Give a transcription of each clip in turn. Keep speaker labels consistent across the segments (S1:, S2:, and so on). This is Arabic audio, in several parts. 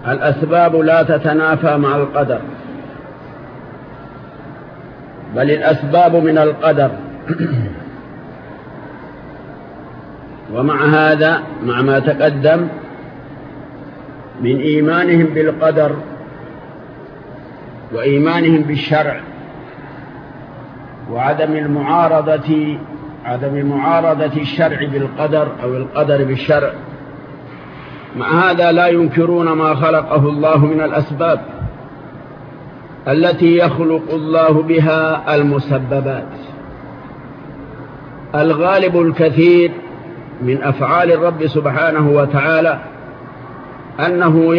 S1: الأسباب لا تتنافى مع القدر، بل الأسباب من القدر. ومع هذا، مع ما تقدم من إيمانهم بالقدر وإيمانهم بالشرع وعدم معارضة الشرع بالقدر أو القدر بالشرع، مع هذا لا ينكرون ما خلقه الله من الأسباب التي يخلق الله بها المسببات. الغالب الكثير من أفعال الرب سبحانه وتعالى أنه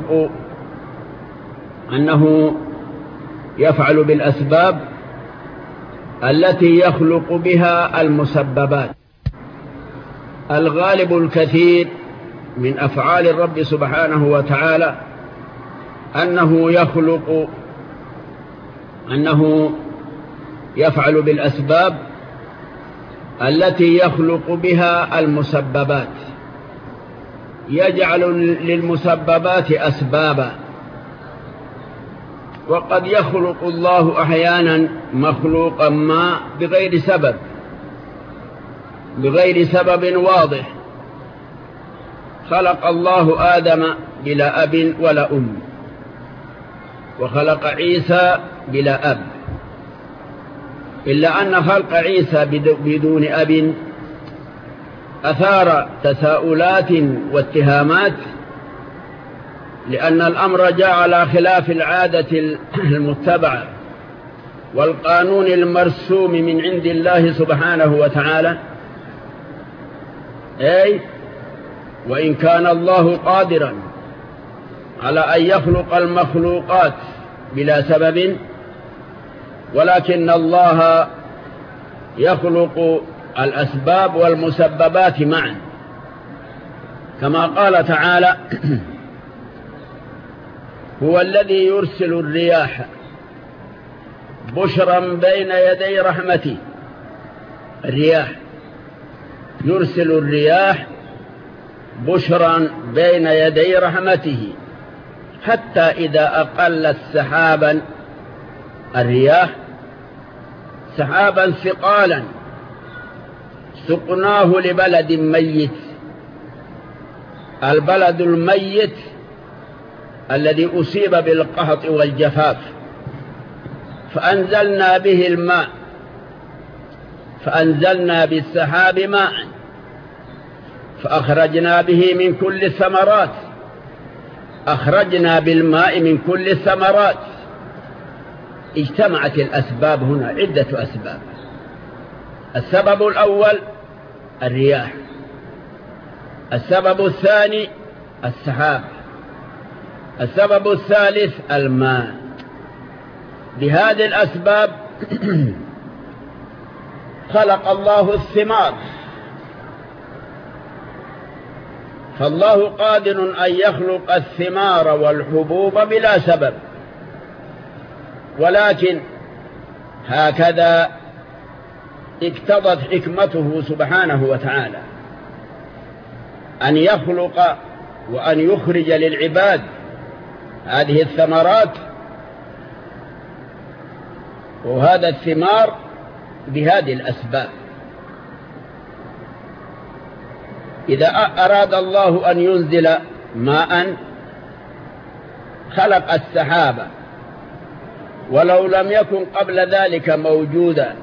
S1: يفعل بالأسباب التي يخلق بها المسببات. الغالب الكثير من أفعال الرب سبحانه وتعالى أنه يفعل بالأسباب التي يخلق بها المسببات، يجعل للمسببات أسبابا. وقد يخلق الله أحيانا مخلوقا ما بغير سبب واضح. خلق الله آدم بلا أب ولا أم، وخلق عيسى بلا أب، إلا أن خلق عيسى بدون أب أثار تساؤلات واتهامات، لأن الأمر جاء على خلاف العادة المتبعة والقانون المرسوم من عند الله سبحانه وتعالى. وإن كان الله قادرا على أن يخلق المخلوقات بلا سبب، ولكن الله يخلق الأسباب والمسببات معا، كما قال تعالى: هو الذي يرسل الرياح بشرا بين يدي رحمته. الرياح، يرسل الرياح بشرا بين يدي رحمته، حتى إذا أقلت سحابا، الرياح سحابا ثقالا سقناه لبلد ميت. البلد الميت الذي أصيب بالقحط والجفاف، فأنزلنا به الماء، فأنزلنا بالسحاب ماء فأخرجنا به من كل الثمرات. أخرجنا بالماء من كل الثمرات. اجتمعت الأسباب هنا، عدة أسباب. السبب الأول الرياح، السبب الثاني السحاب، السبب الثالث الماء. بهذه الأسباب خلق الله الثمار. فالله قادر أن يخلق الثمار والحبوب بلا سبب، ولكن هكذا اقتضت حكمته سبحانه وتعالى أن يخلق وأن يخرج للعباد هذه الثمرات وهذا الثمار بهذه الأسباب. إذا أراد الله أن ينزل ماء خلق السحابة، ولو لم يكن قبل ذلك موجودا.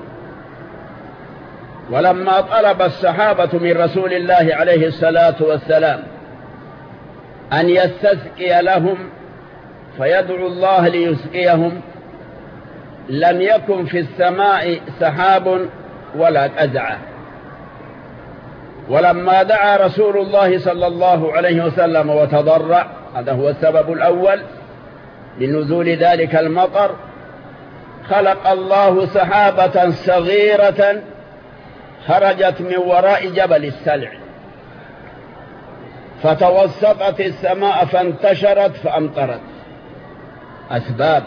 S1: ولما طلب الصحابة من رسول الله عليه الصلاة والسلام أن يستسقي لهم فيدعو الله ليسقيهم، لم يكن في السماء سحاب ولا قزعة. ولما دعا رسول الله صلى الله عليه وسلم وتضرع، هذا هو السبب الأول لنزول ذلك المطر، خلق الله سحابة صغيرة خرجت من وراء جبل السلع، فتوسطت السماء فانتشرت فأمطرت. أسباب.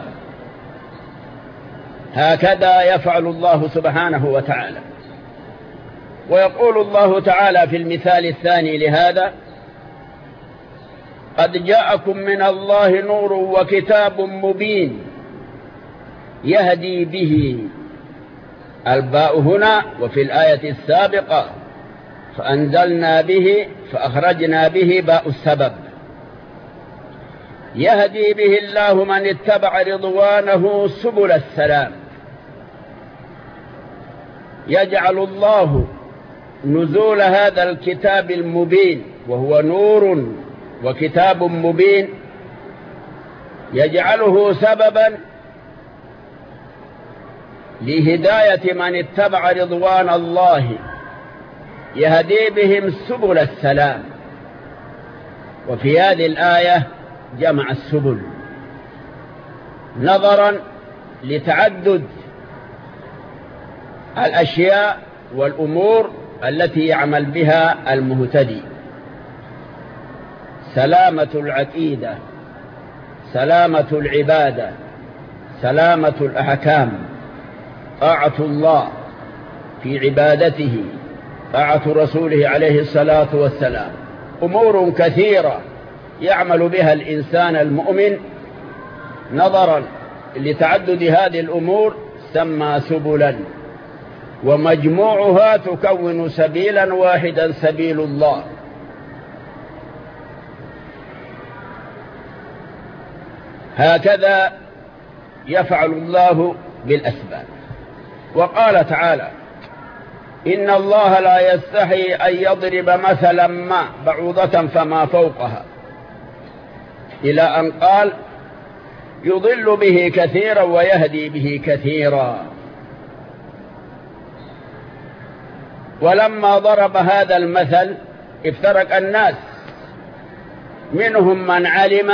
S1: هكذا يفعل الله سبحانه وتعالى. ويقول الله تعالى في المثال الثاني لهذا: قد جاءكم من الله نور وكتاب مبين يهدي به. الباء هنا وفي الآية السابقة فأنزلنا به فأخرجنا به باء السبب. يهدي به الله من اتبع رضوانه سبل السلام. يجعل الله نزول هذا الكتاب المبين وهو نور وكتاب مبين، يجعله سببا لهداية من اتبع رضوان الله، يهدي بهم سبل السلام. وفي هذه الآية جمع السبل نظرا لتعدد الأشياء والأمور التي يعمل بها المهتدي. سلامة العقيدة، سلامة العبادة، سلامة الأحكام، طاعة الله في عبادته، طاعة رسوله عليه الصلاة والسلام. أمور كثيرة يعمل بها الإنسان المؤمن نظرا لتعدد هذه الأمور سمى سبلا، ومجموعها تكون سبيلا واحدا سبيل الله. هكذا يفعل الله بالأسباب. وقال تعالى: إن الله لا يستحي أن يضرب مثلا ما بعوضة فما فوقها، إلى أن قال: يضل به كثيرا ويهدي به كثيرا. ولما ضرب هذا المثل افترق الناس، منهم من علم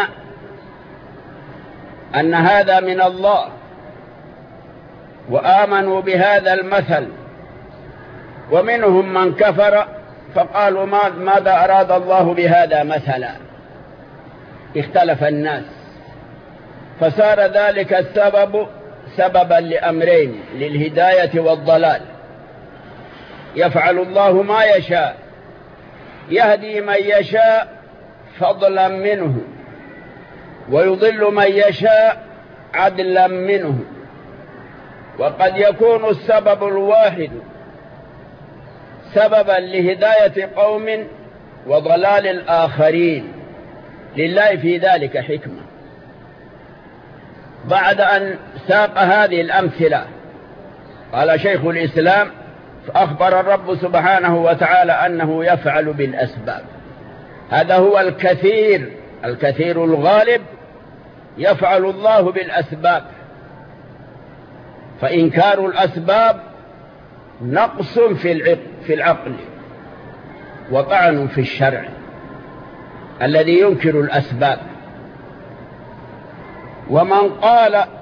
S1: أن هذا من الله وآمنوا بهذا المثل، ومنهم من كفر فقالوا ماذا أراد الله بهذا مثلا. اختلف الناس، فصار ذلك السبب سببا لأمرين: للهداية والضلال. يفعل الله ما يشاء، يهدي من يشاء فضلا منه، ويضل من يشاء عدلا منه. وقد يكون السبب الواحد سببا لهداية قوم وضلال الآخرين، لله في ذلك حكمة. بعد أن ساق هذه الأمثلة قال شيخ الإسلام: فأخبر الرب سبحانه وتعالى أنه يفعل بالأسباب. هذا هو الكثير الغالب، يفعل الله بالأسباب. فإنكار الأسباب نقص في العقل وطعن في الشرع الذي ينكر الأسباب. ومن قال